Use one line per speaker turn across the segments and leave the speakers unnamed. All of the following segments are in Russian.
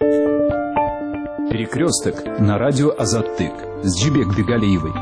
Перекресток на радио Азаттык с Джибек Бегалиевой.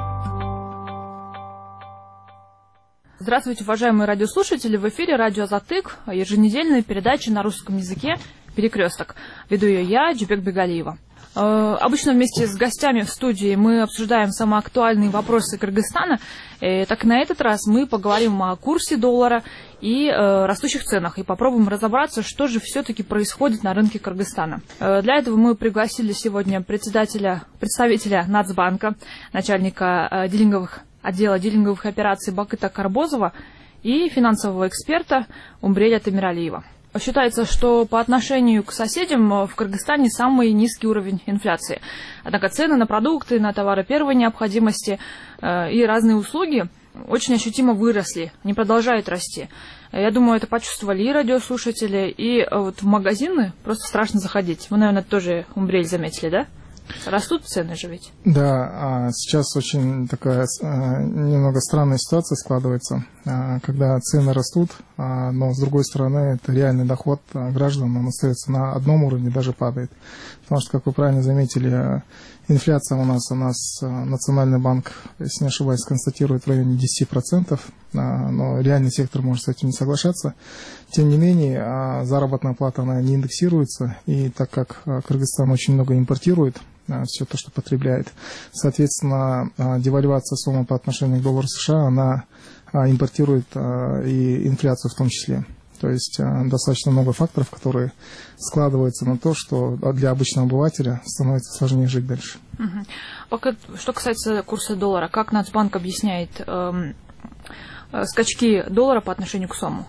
Здравствуйте, уважаемые радиослушатели! В эфире радио Азаттык, еженедельная передача на русском языке «Перекресток». Веду ее я, Джибек Бегалиева. Обычно вместе с гостями в студии мы обсуждаем самые актуальные вопросы Кыргызстана. Так на этот раз мы поговорим о курсе доллара и растущих ценах и попробуем разобраться, что же все-таки происходит на рынке Кыргызстана. Для этого мы пригласили сегодня представителя Нацбанка, начальника отдела дилинговых операций Бакыта Карбозова и финансового эксперта Умбреля Тамиралиева. Считается, что по отношению к соседям в Кыргызстане самый низкий уровень инфляции. Однако цены на продукты, на товары первой необходимости и разные услуги очень ощутимо выросли, не продолжают расти. Я думаю, это почувствовали и радиослушатели, и вот в магазины просто страшно заходить. Вы, наверное, тоже, Умбрель, заметили, да? Растут цены же ведь?
Да, сейчас очень такая немного странная ситуация складывается, когда цены растут, но с другой стороны это реальный доход граждан, он остается на одном уровне, даже падает. Потому что, как вы правильно заметили, инфляция у нас Национальный банк, если не ошибаюсь, констатирует в районе 10%, но реальный сектор может с этим не соглашаться. Тем не менее, заработная плата она не индексируется, и так как Кыргызстан очень много импортирует, все то, что потребляет. Соответственно, девальвация сомы по отношению к доллару США, она импортирует и инфляцию в том числе. То есть достаточно много факторов, которые складываются на то, что для обычного обывателя становится сложнее жить дальше.
Пока, что касается курса доллара, как Нацбанк объясняет скачки доллара по отношению к сому?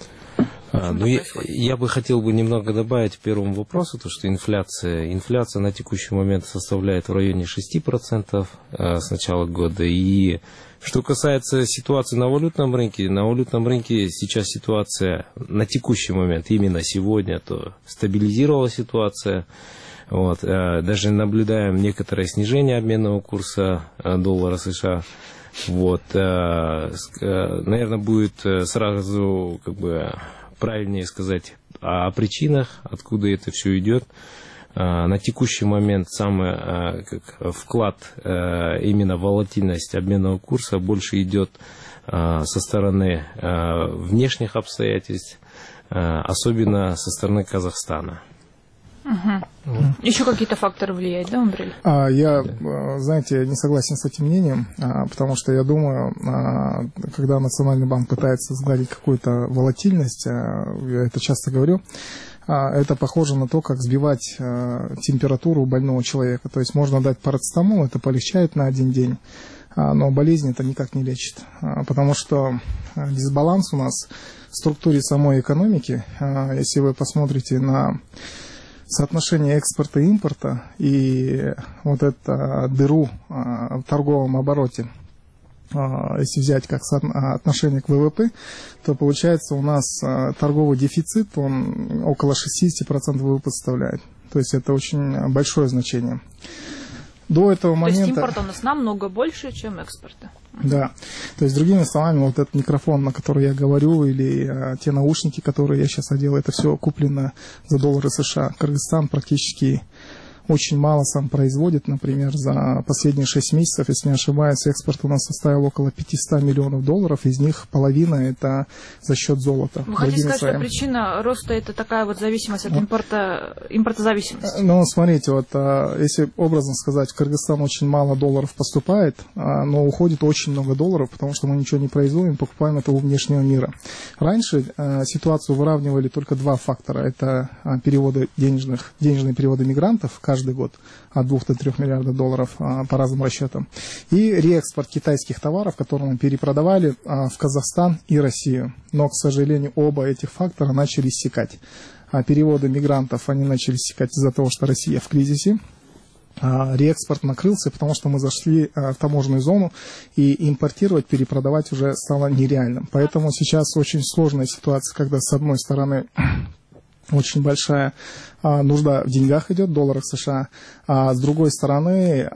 Я бы хотел немного добавить к первому вопросу, то что инфляция на текущий момент составляет в районе 6% с начала года. И что касается ситуации на валютном рынке сейчас ситуация на текущий момент, именно сегодня, то стабилизировалась ситуация. Даже наблюдаем некоторое снижение обменного курса доллара США. Наверное, будет сразу правильнее сказать о причинах, откуда это все идет. На текущий момент самый вклад именно в волатильность обменного курса больше идет со стороны внешних обстоятельств, особенно со стороны Казахстана.
Еще какие-то факторы влияют, да, Умбрель?
Знаете, не согласен с этим мнением, потому что я думаю, когда Национальный банк пытается сгладить какую-то волатильность, я это часто говорю, это похоже на то, как сбивать температуру больного человека. То есть можно дать парацетамол, это полегчает на один день, но болезнь это никак не лечит, потому что дисбаланс у нас в структуре самой экономики, если вы посмотрите на соотношение экспорта и импорта и вот это дыру в торговом обороте, если взять как отношение к ВВП, то получается у нас торговый дефицит, он около 60% ВВП составляет. То есть это очень большое значение. До этого момента...
То есть импорт у нас намного больше, чем экспорта.
Да. То есть, другими словами, вот этот микрофон, на который я говорю, или те наушники, которые я сейчас одел, это все куплено за доллары США. Кыргызстан практически очень мало сам производит. Например, за последние 6 месяцев, если не ошибаюсь, экспорт у нас составил около 500 миллионов долларов. Из них половина это за счет золота.
Вы хотите сказать, что причина роста это такая вот зависимость от импортозависимости?
Ну, смотрите, если образно сказать, в Кыргызстан очень мало долларов поступает, но уходит очень много долларов, потому что мы ничего не производим, покупаем это у внешнего мира. Раньше ситуацию выравнивали только два фактора. Это переводы денежные переводы мигрантов каждый год от 2 до 3 миллиардов долларов по разным расчетам. И реэкспорт китайских товаров, которые мы перепродавали в Казахстан и Россию. Но, к сожалению, оба этих фактора начали иссякать. Переводы мигрантов они начали иссякать из-за того, что Россия в кризисе. Реэкспорт накрылся, потому что мы зашли в таможенную зону, и импортировать, перепродавать уже стало нереальным. Поэтому сейчас очень сложная ситуация, когда с одной стороны очень большая нужда в деньгах идет, в долларах США, а с другой стороны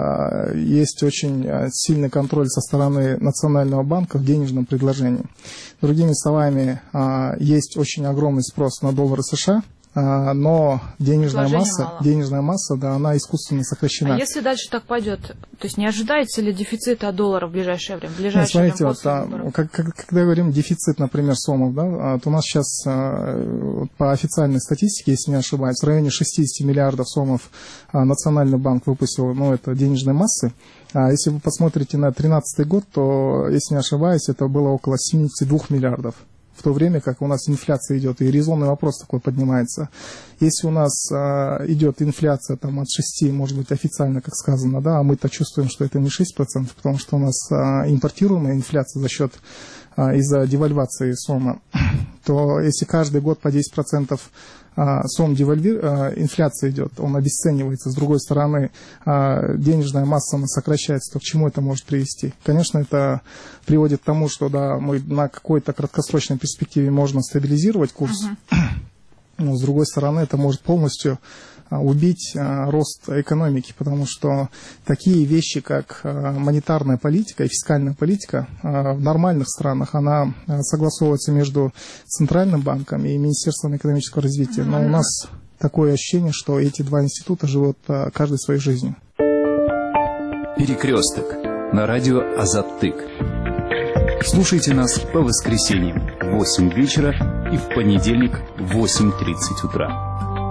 есть очень сильный контроль со стороны Национального банка в денежном предложении. Другими словами, есть очень огромный спрос на доллары США, но денежная
мало.
масса, да, она искусственно сокращена.
А если дальше так пойдет, то есть не ожидается ли дефицита доллара в ближайшее время?
Смотрите, когда говорим дефицит, например, сомов, да, то у нас сейчас по официальной статистике, если не ошибаюсь, в районе 60 миллиардов сомов Национальный банк выпустил, это денежной массы. А если вы посмотрите на 2013 год, то, если не ошибаюсь, это было около 72 миллиардов. В то время как у нас инфляция идет, и резонный вопрос такой поднимается. Если у нас идет инфляция там, от 6, может быть, официально, как сказано, да, а мы-то чувствуем, что это не 6%, потому что у нас импортируемая инфляция за счет из-за девальвации сома, то если каждый год по 10% сом инфляция идет, он обесценивается, с другой стороны денежная масса она сокращается, то к чему это может привести? Конечно, это приводит к тому, что да, мы на какой-то краткосрочной перспективе можно стабилизировать курс, но с другой стороны это может полностью убить рост экономики, потому что такие вещи, как монетарная политика и фискальная политика в нормальных странах, она согласовывается между Центральным банком и Министерством экономического развития. Но у нас такое ощущение, что эти два института живут каждой своей жизнью.
Перекресток на радио Азаттык. Слушайте нас по воскресеньям в 8 вечера и в понедельник в 8:30 утра.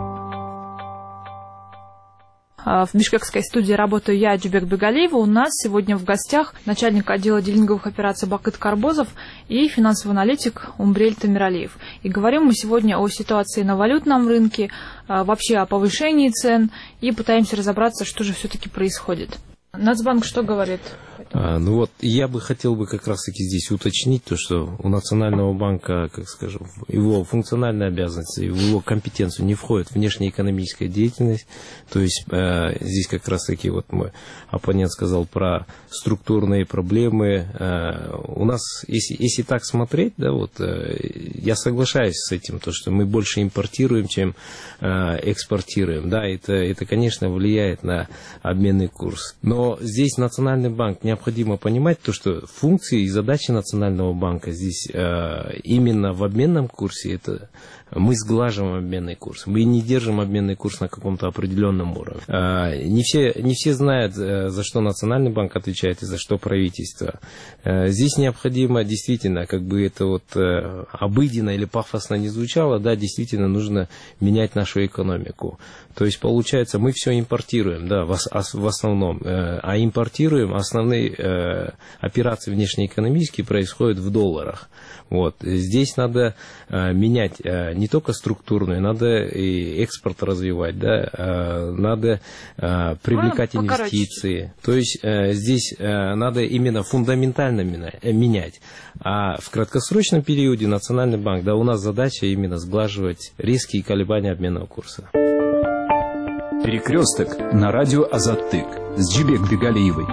В бишкекской студии работаю я, Джубек Бегалиева. У нас сегодня в гостях начальник отдела дилинговых операций Бакыт Карбозов и финансовый аналитик Умбрель Тамиралиев. И говорим мы сегодня о ситуации на валютном рынке, вообще о повышении цен, и пытаемся разобраться, что же все-таки происходит. Нацбанк что говорит?
Я бы хотел как раз-таки здесь уточнить то, что у Национального банка, как скажем, его функциональные обязанности, в его компетенцию не входит внешнеэкономическая деятельность. То есть здесь как раз-таки мой оппонент сказал про структурные проблемы. У нас, если так смотреть, да, я соглашаюсь с этим, то, что мы больше импортируем, чем экспортируем. Да, это, конечно, влияет на обменный курс. Но здесь Национальный банк необходимо понимать то, что функции и задачи Национального банка здесь именно в обменном курсе это мы сглаживаем обменный курс. Мы не держим обменный курс на каком-то определенном уровне. Не все знают, за что Национальный банк отвечает и за что правительство. Здесь необходимо действительно, как бы это обыденно или пафосно не звучало, да, действительно нужно менять нашу экономику. То есть, получается, мы все импортируем, да, в основном, а импортируем, основные операции внешнеэкономические происходят в долларах. Здесь надо менять не только структурную, надо и экспорт развивать, да, надо привлекать инвестиции. То есть здесь надо именно фундаментально менять. А в краткосрочном периоде Национальный банк, да, у нас задача именно сглаживать резкие колебания обменного курса.
Перекресток на радио Азаттык с Джубек Бегалиевой.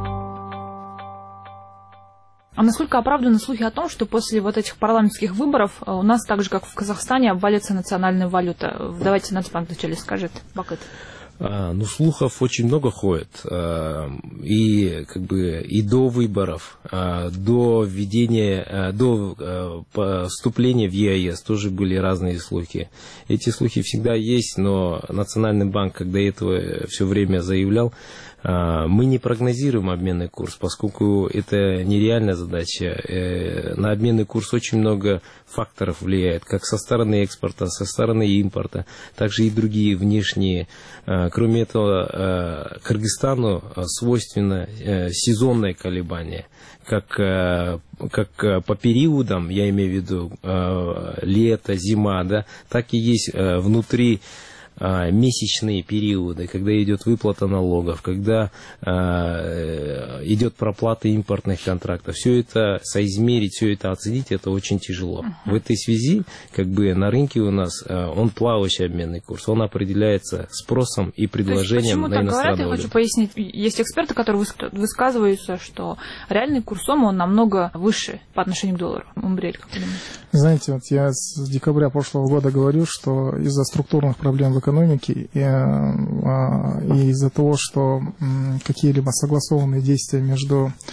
А насколько оправданы слухи о том, что после этих парламентских выборов у нас, так же как в Казахстане, обвалится национальная валюта? Давайте Нацбанк вначале скажет, Бакыт.
Слухов очень много ходит. И до выборов, до введения, до вступления в ЕАЭС тоже были разные слухи. Эти слухи всегда есть, но Национальный банк, когда этого все время заявлял, мы не прогнозируем обменный курс, поскольку это нереальная задача. На обменный курс очень много факторов влияет, как со стороны экспорта, со стороны импорта, также и другие внешние. Кроме этого, Кыргызстану свойственно сезонное колебание, как по периодам, я имею в виду лето, зима, да, так и есть внутри месячные периоды, когда идет выплата налогов, когда идет проплата импортных контрактов. Все это соизмерить, все это оценить, это очень тяжело. В этой связи, на рынке у нас он плавающий обменный курс, он определяется спросом и предложением на иностранную валюту. Я хочу пояснить,
есть эксперты, которые высказываются, что реальный курс сома он намного выше по отношению к доллару. Умбрель, как вы думаете?
Знаете, я с декабря прошлого года говорю, что из-за структурных проблем в экономике и из-за того, что какие-либо согласованные действия между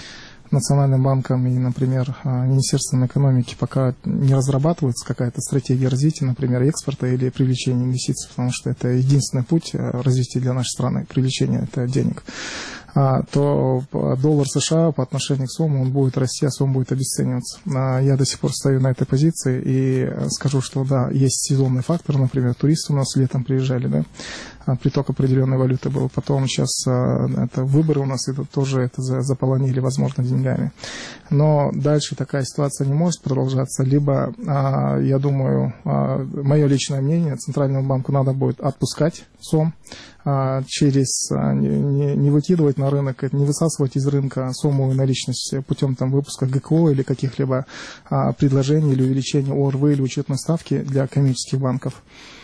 Национальным банком и, например, Министерством экономики пока не разрабатывается какая-то стратегия развития, например, экспорта или привлечения инвестиций, потому что это единственный путь развития для нашей страны, привлечения это денег, то доллар США по отношению к сому он будет расти, а сом будет обесцениваться. Я до сих пор стою на этой позиции и скажу, что да, есть сезонный фактор, например, туристы у нас летом приезжали, да, приток определенной валюты был. Потом сейчас это выборы у нас это тоже это заполонили, возможно, деньгами. Но дальше такая ситуация не может продолжаться. Либо, я думаю, мое личное мнение, Центральному банку надо будет отпускать сом, через не выкидывать на рынок, не высасывать из рынка сомовую наличность путем там, выпуска ГКО или каких-либо предложений или увеличения ОРВ или учетной ставки для коммерческих банков.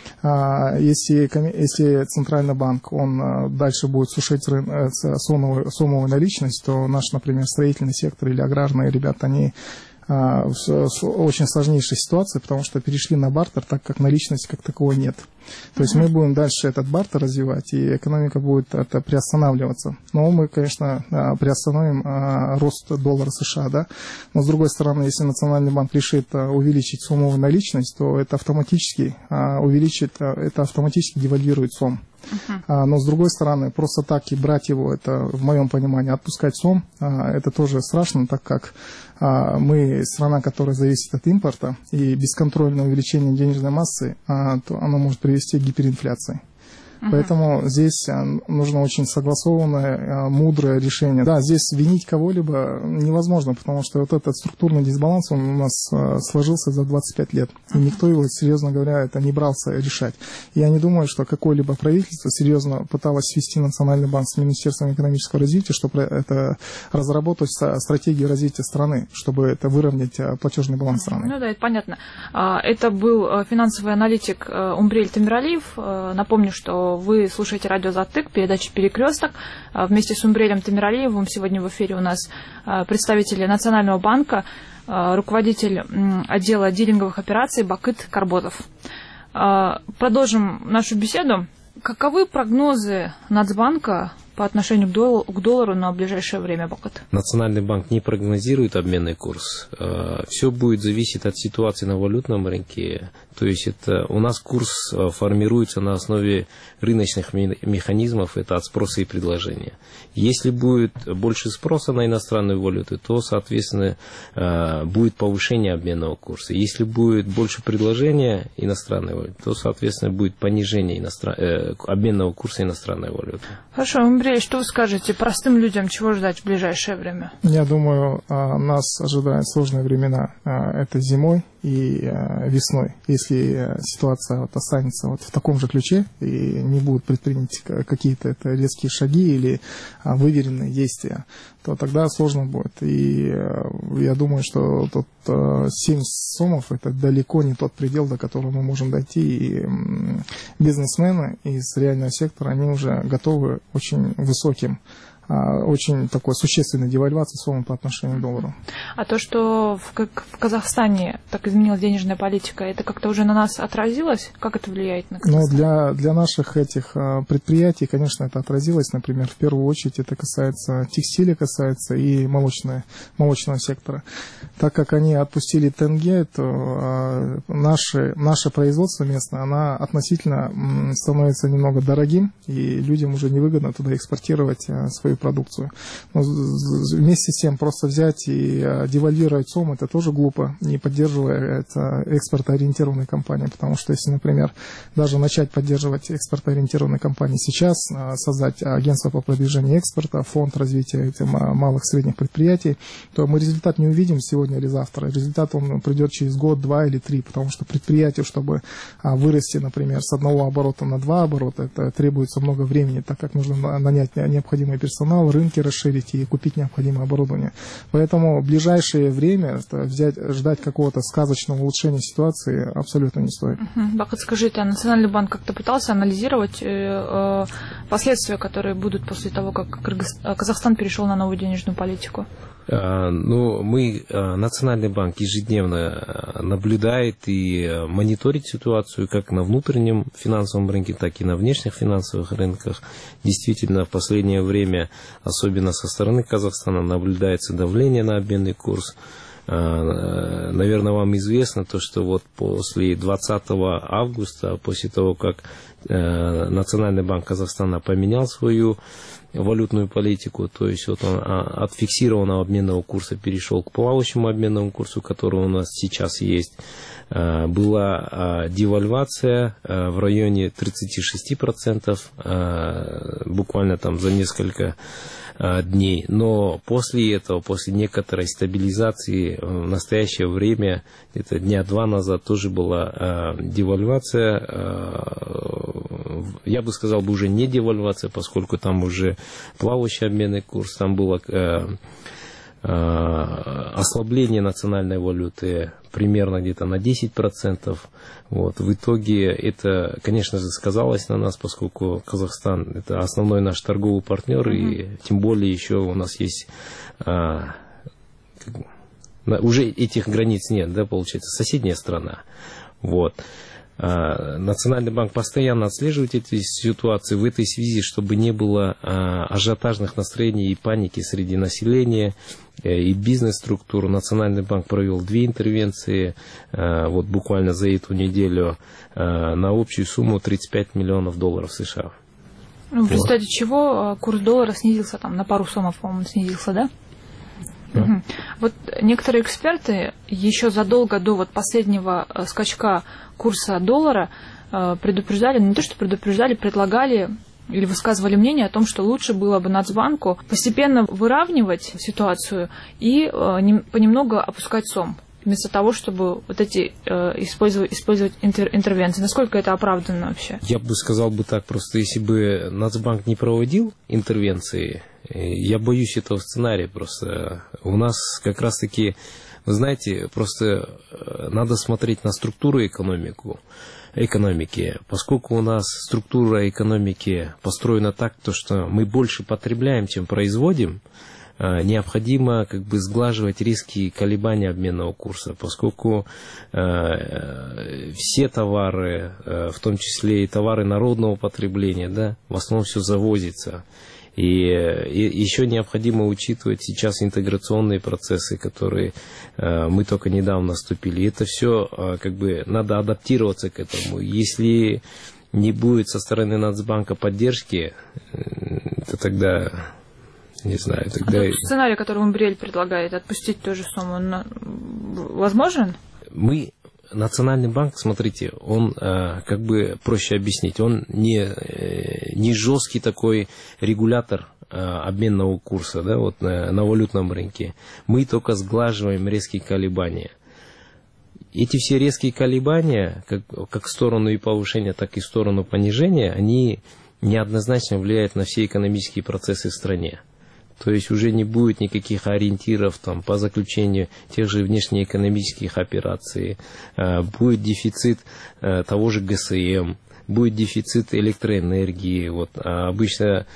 Если Центральный банк он дальше будет сушить сомовую наличность, то наш, например, строительный сектор или аграрные ребята, они в очень сложнейшей ситуации, потому что перешли на бартер, так как наличности как таковой нет. То есть мы будем дальше этот бартер развивать, и экономика будет это приостанавливаться. Но мы, конечно, приостановим рост доллара США, да. Но с другой стороны, если Национальный банк решит увеличить сомовую наличность, то это автоматически девальвирует сом. Но с другой стороны, просто так и брать его, это в моем понимании, отпускать сом, это тоже страшно, так как мы страна, которая зависит от импорта, и бесконтрольное увеличение денежной массы, то оно может привести к гиперинфляции. Поэтому здесь нужно очень согласованное, мудрое решение. Да, здесь винить кого-либо невозможно, потому что вот этот структурный дисбаланс, он у нас сложился за 25 лет. И никто его, серьезно говоря, это не брался решать. И я не думаю, что какое-либо правительство серьезно пыталось свести Национальный банк с Министерством экономического развития, чтобы это разработать стратегию развития страны, чтобы это выровнять платежный баланс страны.
Ну да, это понятно. Это был финансовый аналитик Умбрель Тамиралиев. Напомню, что вы слушаете радио «Азаттык», передача «Перекресток». Вместе с Умбрелем Тамиралиевым сегодня в эфире у нас представители Национального банка, руководитель отдела дилинговых операций Бакыт Карботов. Продолжим нашу беседу. Каковы прогнозы Нацбанка по отношению к доллару на ближайшее время, Бакыт?
Национальный банк не прогнозирует обменный курс. Все будет зависеть от ситуации на валютном рынке. То есть это у нас курс формируется на основе рыночных механизмов, это от спроса и предложения. Если будет больше спроса на иностранную валюту, то, соответственно, будет повышение обменного курса. Если будет больше предложения иностранной валюты, то, соответственно, будет понижение обменного курса иностранной валюты.
Хорошо, Умбрель, что вы скажете простым людям, чего ждать в ближайшее время?
Я думаю, нас ожидают сложные времена. Это зимой и весной. Если ситуация вот останется вот в таком же ключе и не будут предприняты какие-то резкие шаги или выверенные действия, то тогда сложно будет. И я думаю, что тот 70 сомов это далеко не тот предел, до которого мы можем дойти. И бизнесмены из реального сектора, они уже готовы очень высоким, очень такой существенной девальвации сома по отношению к доллару.
А то, что в Казахстане так изменилась денежная политика, это как-то уже на нас отразилось? Как это влияет на Казахстан?
Ну, для наших этих предприятий, конечно, это отразилось. Например, в первую очередь это касается текстиля, касается и молочного сектора. Так как они отпустили тенге, то наше производство местное, оно относительно становится немного дорогим, и людям уже невыгодно туда экспортировать свою продукцию. Но вместе с тем просто взять и девальвировать сом, это тоже глупо, не поддерживая это экспортоориентированные компании, потому что если, например, даже начать поддерживать экспортоориентированные компании сейчас, создать агентство по продвижению экспорта, фонд развития этих малых и средних предприятий, то мы результат не увидим сегодня или завтра. Результат он придет через год, 2 или 3, потому что предприятию, чтобы вырасти, например, с одного оборота на 2 оборота, это требуется много времени, так как нужно нанять необходимый персонал, рынки расширить и купить необходимое оборудование. Поэтому в ближайшее время ждать какого-то сказочного улучшения ситуации абсолютно не стоит.
Бакыт, скажите, а Национальный банк как-то пытался анализировать последствия, которые будут после того, как Казахстан перешел на новую денежную политику?
Ну, Национальный банк ежедневно наблюдает и мониторит ситуацию как на внутреннем финансовом рынке, так и на внешних финансовых рынках. Действительно, в последнее время особенно со стороны Казахстана, наблюдается давление на обменный курс. Наверное, вам известно то, что вот после 20 августа, после того, как Национальный банк Казахстана поменял свою валютную политику, то есть вот он от фиксированного обменного курса перешел к плавающему обменному курсу, который у нас сейчас есть, была девальвация в районе 36%, буквально там за несколько дней. Но после этого, после некоторой стабилизации, в настоящее время, где-то дня два назад, тоже была девальвация. Я бы сказал, уже не девальвация, поскольку там уже плавающий обменный курс, там было ослабление национальной валюты примерно где-то на 10%. Вот. В итоге это, конечно же, сказалось на нас, поскольку Казахстан – это основной наш торговый партнер, и тем более еще у нас есть… уже этих границ нет, да, получается, соседняя страна. Вот. Национальный банк постоянно отслеживает эти ситуации в этой связи, чтобы не было ажиотажных настроений и паники среди населения и бизнес-структур. Национальный банк провел 2 интервенции вот буквально за эту неделю на общую сумму $35 миллионов США.
В результате чего курс доллара снизился там на пару сомов, по-моему, снизился, да? Угу. Вот некоторые эксперты еще задолго до вот последнего скачка курса доллара предупреждали, не то что предупреждали, предлагали или высказывали мнение о том, что лучше было бы Нацбанку постепенно выравнивать ситуацию и понемногу опускать сом, вместо того, чтобы вот эти использовать интервенции. Насколько это оправданно вообще?
Я бы сказал бы так, просто если бы Нацбанк не проводил интервенции, я боюсь этого сценария просто. У нас как раз-таки, вы знаете, просто надо смотреть на структуру экономики. Поскольку у нас структура экономики построена так, то, что мы больше потребляем, чем производим, необходимо как бы сглаживать резкие колебания обменного курса, поскольку все товары, в том числе и товары народного потребления, да, в основном все завозится. И еще необходимо учитывать сейчас интеграционные процессы, которые мы только недавно наступили. И это все как бы надо адаптироваться к этому. Если не будет со стороны Нацбанка поддержки, то тогда, не знаю, тогда…
А тот сценарий, который Умбрель предлагает, отпустить ту же сумму, он возможен?
Национальный банк, смотрите, он, как бы проще объяснить, он не жесткий такой регулятор обменного курса, да, вот на валютном рынке. Мы только сглаживаем резкие колебания. Эти все резкие колебания, как в сторону и повышения, так и в сторону понижения, они неоднозначно влияют на все экономические процессы в стране. То есть уже не будет никаких ориентиров там, по заключению тех же внешнеэкономических операций, будет дефицит того же ГСМ, будет дефицит электроэнергии. Вот. А обычно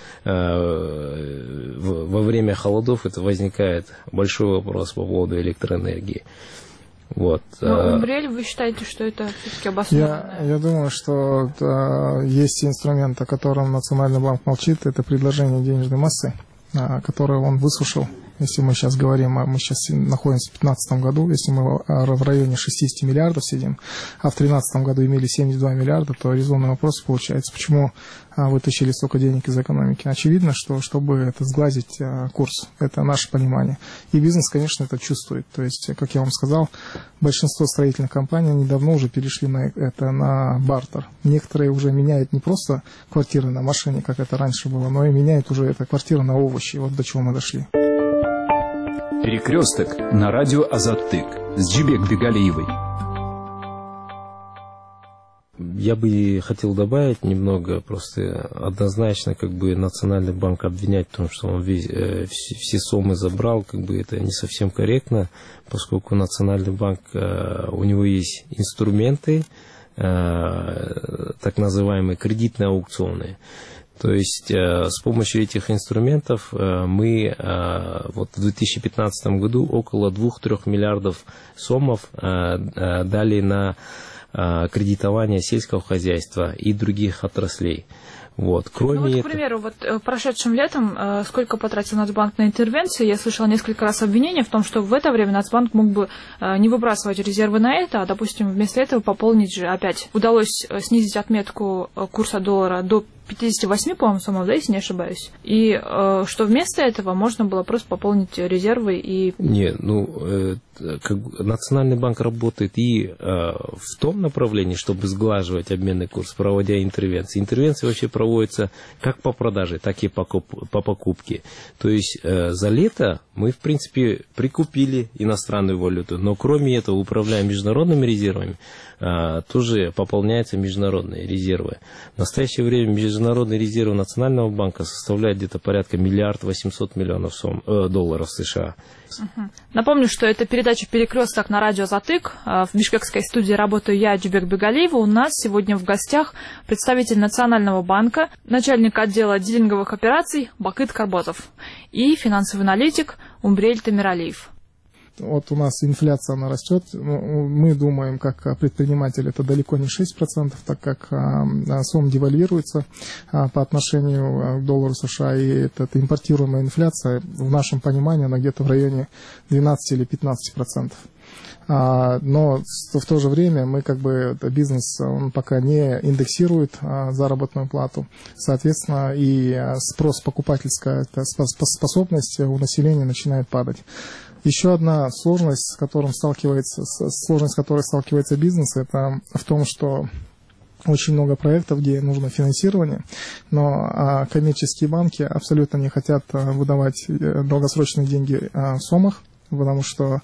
во время холодов это возникает большой вопрос по поводу электроэнергии. Вот.
Но Умбрель, вы считаете, что это все-таки обоснованно?
Я думаю, что есть инструмент, о котором Национальный банк молчит, это предложение денежной массы, которое он высушил. Если мы сейчас говорим, мы сейчас находимся в 2015 году, если мы в районе 60 миллиардов сидим, а в 2013 году имели 72 миллиарда, то резонный вопрос получается, почему вытащили столько денег из экономики. Очевидно, что чтобы это сглазить курс, это наше понимание. И бизнес, конечно, это чувствует. То есть, как я вам сказал, большинство строительных компаний недавно уже перешли на бартер. Некоторые уже меняют не просто квартиры на машине, как это раньше было, но и меняют уже это квартиры на овощи. Вот до чего мы дошли.
Перекресток на радио Азаттык с Джибек Бегалиевой.
Я бы хотел добавить немного, просто однозначно как бы Национальный банк обвинять в том, что он все сомы забрал, как бы это не совсем корректно, поскольку Национальный банк, у него есть инструменты, так называемые кредитные аукционы. То есть с помощью этих инструментов мы вот в 2015 году около 2-3 миллиардов сомов дали на кредитование сельского хозяйства и других отраслей. Вот. Кроме
к примеру, прошедшим летом сколько потратил Нацбанк на интервенции? Я слышала несколько раз обвинения в том, что в это время Нацбанк мог бы не выбрасывать резервы на это, а, допустим, вместо этого пополнить же опять. Удалось снизить отметку курса доллара до 58, по-моему, самого, да, если не ошибаюсь. И что вместо этого можно было просто пополнить резервы и...
Национальный банк работает и в том направлении, чтобы сглаживать обменный курс, проводя интервенции. Интервенции вообще проводятся как по продаже, так и по покупке. То есть за лето мы, в принципе, прикупили иностранную валюту, но кроме этого, управляя международными резервами, тоже пополняются международные резервы. В настоящее время международные резервы Национального банка составляют где-то порядка 1 800 000 000 долларов США.
Напомню, что это передача «Перекресток» на радио «Азатык». В бишкекской студии работаю я, Джубек Бегалиева. У нас сегодня в гостях представитель Национального банка, начальник отдела дилинговых операций Бакыт Карбозов и финансовый аналитик Умбрель Тамиралиев.
Вот у нас инфляция, она растет. Мы думаем, как предприниматели, это далеко не 6%, так как сом девальвируется по отношению к доллару США, и эта импортируемая инфляция, в нашем понимании, она где-то в районе 12 или 15%. Но в то же время мы бизнес он пока не индексирует заработную плату. Соответственно, и спрос покупательская способность у населения начинает падать. Еще одна сложность, с которой сталкивается бизнес, это в том, что очень много проектов, где нужно финансирование, но коммерческие банки абсолютно не хотят выдавать долгосрочные деньги в сомах, потому что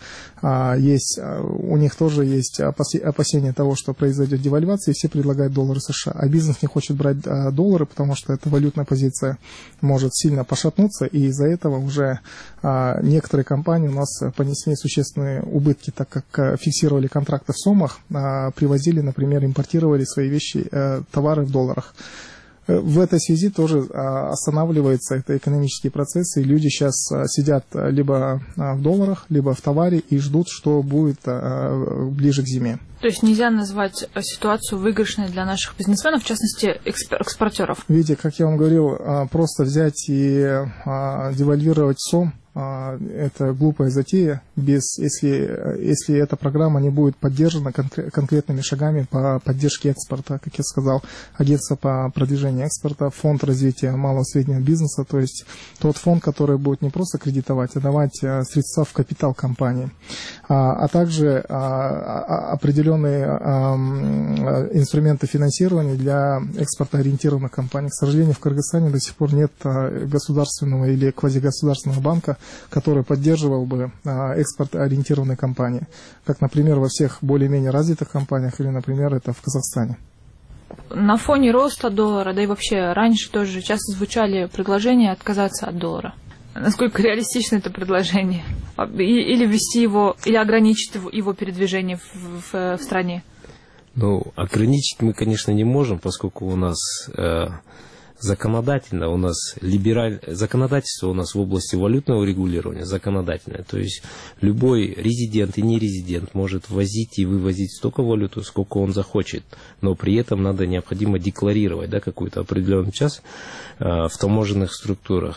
у них тоже есть опасения того, что произойдет девальвация, и все предлагают доллары США. А бизнес не хочет брать доллары, потому что эта валютная позиция может сильно пошатнуться, и из-за этого уже некоторые компании у нас понесли существенные убытки, так как фиксировали контракты в сомах, привозили, например, импортировали свои вещи, товары в долларах. В этой связи тоже останавливаются это экономические процессы, и люди сейчас сидят либо в долларах, либо в товаре и ждут, что будет ближе к зиме.
То есть нельзя назвать ситуацию выигрышной для наших бизнесменов, в частности, экспортеров?
Видите, как я вам говорил, просто взять и девальвировать сом, это глупая затея, если эта программа не будет поддержана конкретными шагами по поддержке экспорта, как я сказал, агентство по продвижению экспорта, фонд развития малого и среднего бизнеса, то есть тот фонд, который будет не просто кредитовать, а давать средства в капитал компании, а также определенные инструменты финансирования для экспортоориентированных компаний. К сожалению, в Кыргызстане до сих пор нет государственного или квазигосударственного банка, который поддерживал бы экспорт-ориентированные компании, как, например, во всех более-менее развитых компаниях или, например, это в Казахстане.
На фоне роста доллара, да и вообще раньше тоже часто звучали предложения отказаться от доллара. Насколько реалистично это предложение? Или ввести его, или ограничить его передвижение в стране?
Ограничить мы, конечно, не можем, поскольку у нас... законодательство у нас в области валютного регулирования законодательное. То есть любой резидент и нерезидент может ввозить и вывозить столько валюту, сколько он захочет. Но при этом необходимо декларировать какую-то определенную часть в таможенных структурах.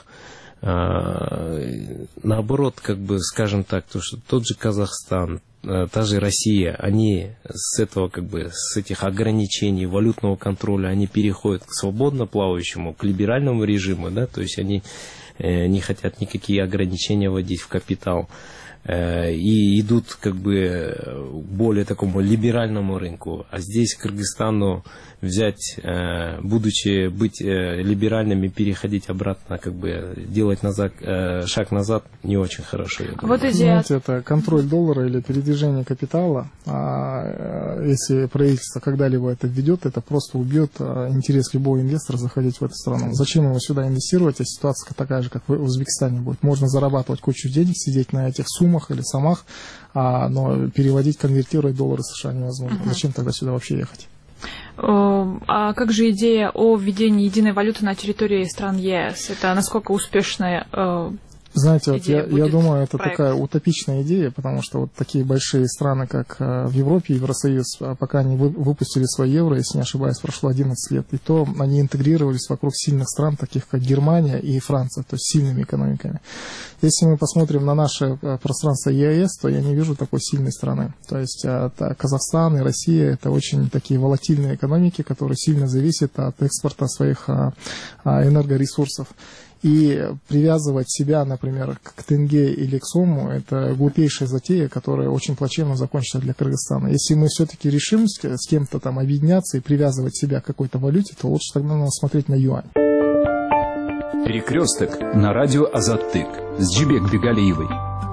Наоборот, скажем так, то, что тот же Казахстан, та же Россия, они с этих ограничений валютного контроля, они переходят к свободно плавающему, к либеральному режиму, то есть они не хотят никакие ограничения вводить в капитал и идут к более такому либеральному рынку. А здесь Кыргызстану быть либеральными, переходить обратно, делать шаг назад не очень хорошо.
Знаете, это контроль доллара или передвижение капитала. Если правительство когда-либо это введет, это просто убьет интерес любого инвестора заходить в эту страну. Зачем ему сюда инвестировать, а ситуация такая же, как в Узбекистане будет. Можно зарабатывать кучу денег, сидеть на этих суммах или сомах, но переводить, конвертировать доллары США невозможно. Зачем тогда сюда вообще ехать?
А как же идея о введении единой валюты на территории стран ЕС? Это насколько успешная
Знаете, вот я думаю, это такая утопичная идея, потому что вот такие большие страны, как в Европе, Евросоюз, пока они выпустили свой евро, если не ошибаюсь, прошло 11 лет, и то они интегрировались вокруг сильных стран, таких как Германия и Франция, то есть сильными экономиками. Если мы посмотрим на наше пространство ЕАЭС, то я не вижу такой сильной страны. То есть Казахстан и Россия – это очень такие волатильные экономики, которые сильно зависят от экспорта своих энергоресурсов. И привязывать себя, например, к тенге или к сому, это глупейшая затея, которая очень плачевно закончится для Кыргызстана. Если мы все-таки решим с кем-то там объединяться и привязывать себя к какой-то валюте, то лучше тогда надо смотреть на юань.
Перекресток на радио Азаттык с Джибек Бегалиевой.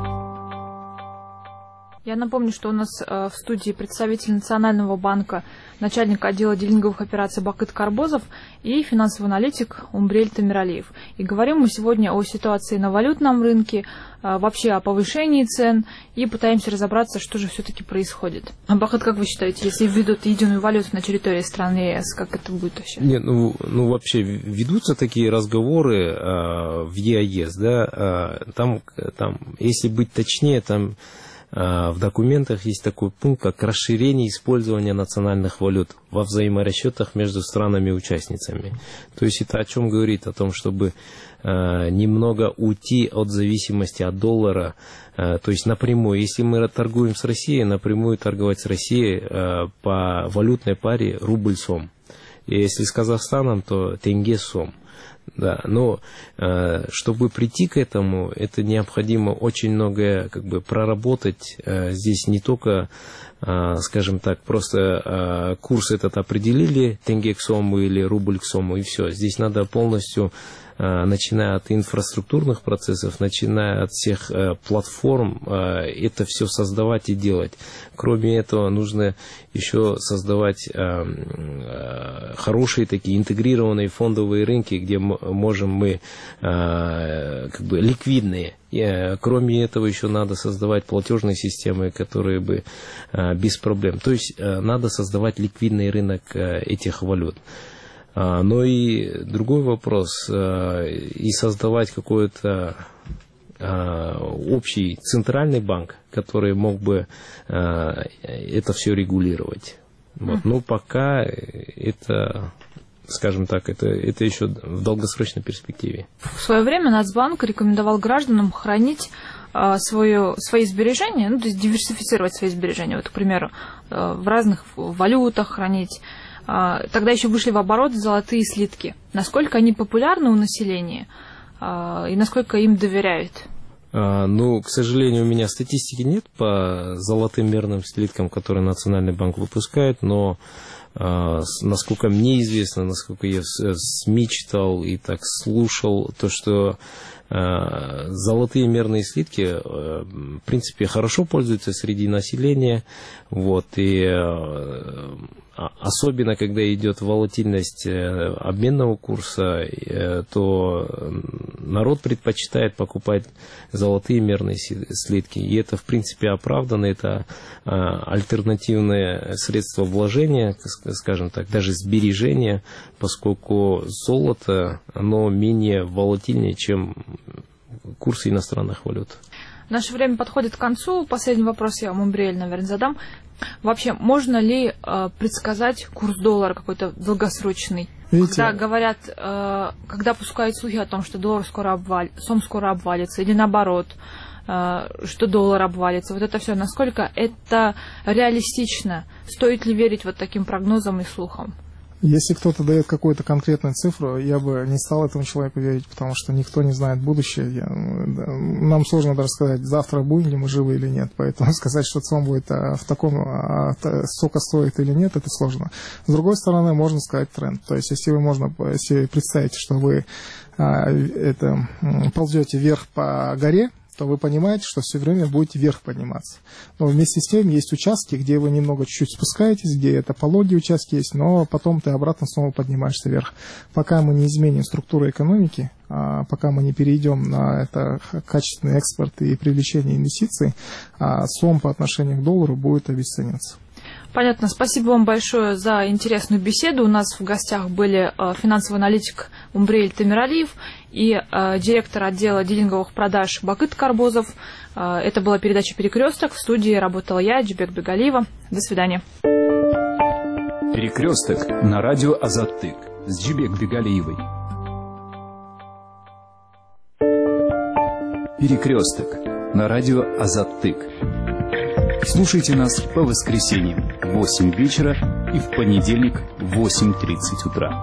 Я напомню, что у нас в студии представитель Национального банка, начальник отдела дилинговых операций Бакыт Карбозов и финансовый аналитик Умбрель Тамиралиев. И говорим мы сегодня о ситуации на валютном рынке, вообще о повышении цен, и пытаемся разобраться, что же все-таки происходит. Бакыт, как вы считаете, если введут единую валюту на территории страны ЕС, как это будет вообще?
Нет, ну вообще ведутся такие разговоры в ЕАЭС, да, там, если быть точнее, там в документах есть такой пункт, как расширение использования национальных валют во взаиморасчетах между странами-участницами. То есть это о чем говорит? О том, чтобы немного уйти от зависимости от доллара. То есть напрямую, если мы торгуем с Россией, напрямую торговать с Россией по валютной паре рубль-сом. И если с Казахстаном, то тенге-сом. Да, но чтобы прийти к этому, это необходимо очень многое проработать. Здесь не только, скажем так, просто курс этот определили, тенге к сому или рубль к сому, и все. Здесь надо полностью, начиная от инфраструктурных процессов, начиная от всех платформ, это все создавать и делать. Кроме этого, нужно еще создавать хорошие такие интегрированные фондовые рынки, где можем мы ликвидные. И, кроме этого, еще надо создавать платежные системы, которые бы без проблем. То есть надо создавать ликвидный рынок этих валют. Но и другой вопрос, и создавать какой-то общий центральный банк, который мог бы это все регулировать. Вот. Но пока это, скажем так, это еще в долгосрочной перспективе.
В свое время Нацбанк рекомендовал гражданам хранить свои сбережения, то есть диверсифицировать свои сбережения. Вот, к примеру, в разных валютах хранить. Тогда еще вышли в оборот золотые слитки. Насколько они популярны у населения и насколько им доверяют?
Ну, к сожалению, у меня статистики нет по золотым мерным слиткам, которые Национальный банк выпускает, но насколько мне известно, насколько я в СМИ читал и так слушал, то что золотые мерные слитки, в принципе, хорошо пользуются среди населения, вот, и особенно, когда идет волатильность обменного курса, то народ предпочитает покупать золотые мерные слитки. И это, в принципе, оправданно. Это альтернативное средство вложения, скажем так, даже сбережения, поскольку золото, оно менее волатильнее, чем курсы иностранных валют.
Наше время подходит к концу. Последний вопрос я вам, Умбрель, наверное, задам. Вообще, можно ли предсказать курс доллара какой-то долгосрочный? Видите? Когда говорят, когда пускают слухи о том, что доллар сом скоро обвалится, или наоборот, что доллар обвалится, вот это все, насколько это реалистично? Стоит ли верить вот таким прогнозам и слухам?
Если кто-то дает какую-то конкретную цифру, я бы не стал этому человеку верить, потому что никто не знает будущее. Нам сложно даже сказать, завтра будем ли мы живы или нет. Поэтому сказать, что ЦОМ будет в таком столько стоит или нет, это сложно. С другой стороны, можно сказать тренд. То есть, если представите, что вы ползете вверх по горе, то вы понимаете, что все время будете вверх подниматься. Но вместе с тем есть участки, где вы немного чуть-чуть спускаетесь, где это пологие участки есть, но потом ты обратно снова поднимаешься вверх. Пока мы не изменим структуру экономики, пока мы не перейдем на это качественный экспорт и привлечение инвестиций, СОМ по отношению к доллару будет обесцениваться.
Понятно. Спасибо вам большое за интересную беседу. У нас в гостях были финансовый аналитик Умбрель Тамиралиев и директор отдела дилинговых продаж Бакыт Карбозов. Это была передача «Перекресток». В студии работала я, Джубек Бегалиева. До свидания.
«Перекресток» на радио Азаттык с Джубек Бегалиевой. «Перекресток» на радио Азаттык. Слушайте нас по воскресеньям в 8 вечера и в понедельник в 8:30 утра.